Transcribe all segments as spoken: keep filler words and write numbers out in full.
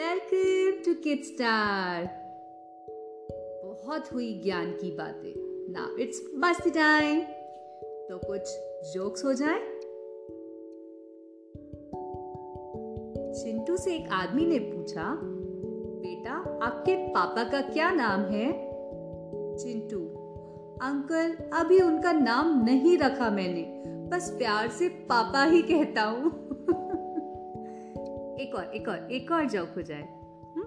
Welcome to kid star. बहुत हुई ज्ञान की बातें, नाउ इट्स मस्ती टाइम। तो कुछ जोक्स हो जाए। चिंटू से एक आदमी ने पूछा, बेटा आपके पापा का क्या नाम है? चिंटू, अंकल अभी उनका नाम नहीं रखा मैंने, बस प्यार से पापा ही कहता हूँ। एक और एक और एक और जोक हो जाए। हुँ?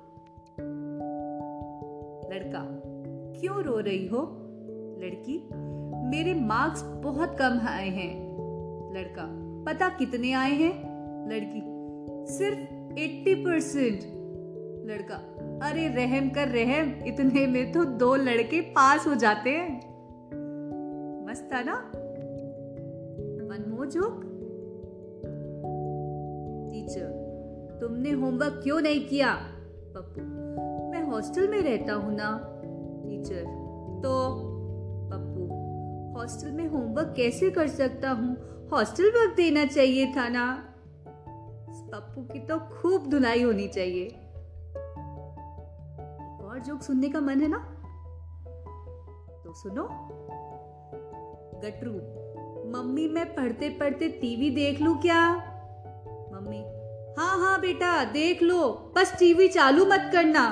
लड़का, क्यों रो रही हो? लड़की, मेरे मार्क्स बहुत कम आए हैं। लड़का, पता कितने आए हैं? लड़की, सिर्फ अस्सी परसेंट। लड़का, अरे रहम कर रहम, इतने में तो दो लड़के पास हो जाते हैं। मस्त था ना? One more joke. टीचर, तुमने होमवर्क क्यों नहीं किया? पप्पू, मैं हॉस्टल में रहता हूं ना। टीचर, तो? पप्पू, हॉस्टल में होमवर्क कैसे कर सकता हूँ? हॉस्टल वर्क देना चाहिए था ना। पप्पू की तो खूब धुलाई होनी चाहिए। और जोक सुनने का मन है ना? तो सुनो। गटरू, मम्मी मैं पढ़ते पढ़ते टीवी देख लूं क्या? मम्मी, हाँ हाँ बेटा देख लो, बस टीवी चालू मत करना।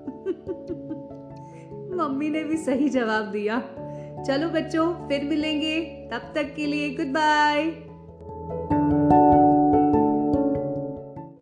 मम्मी ने भी सही जवाब दिया। चलो बच्चों, फिर मिलेंगे, तब तक के लिए गुड बाय।